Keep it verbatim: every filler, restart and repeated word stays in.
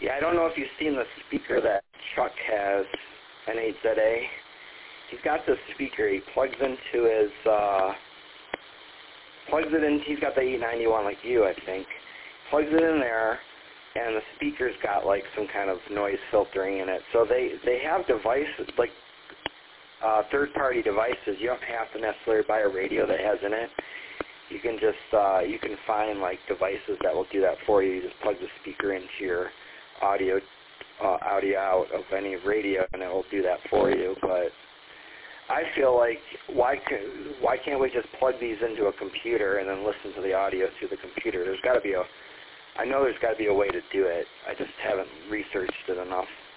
Yeah, I don't know if you've seen the speaker that Chuck has, N eight Z A. He's got this speaker. He plugs into his, uh, plugs it in. He's got the eight ninety-one like you, I think. Plugs it in there, and the speaker's got like some kind of noise filtering in it. So they they have devices like uh, third-party devices. You don't have to necessarily buy a radio that has in it. You can just uh, you can find like devices that will do that for you. You just plug the speaker into your audio uh, audio out of any radio, and it will do that for you. But I feel like why can, why can't we just plug these into a computer and then listen to the audio through the computer? There's got to be a I know there's got to be a way to do it. I just haven't researched it enough.